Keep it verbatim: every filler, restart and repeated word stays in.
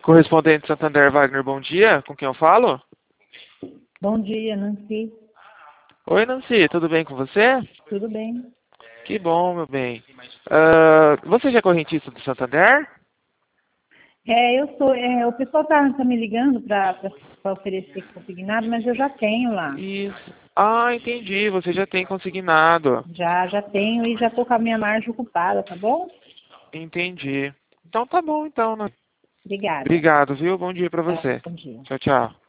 Correspondente Santander Wagner, bom dia. Com quem eu falo? Bom dia, Nancy. Oi, Nancy, tudo bem com você? Tudo bem? Que bom, meu bem. Ah, você já é correntista do Santander? É, eu sou. É, o pessoal tá, tá me ligando para oferecer consignado, mas eu já tenho lá. Isso. Ah, entendi. Você já tem consignado. Já, já tenho e já tô com a minha margem ocupada, tá bom? Entendi. Então tá bom, então, né? Obrigada. Obrigado, viu? Bom dia pra Tá, você. bom dia. Tchau, tchau.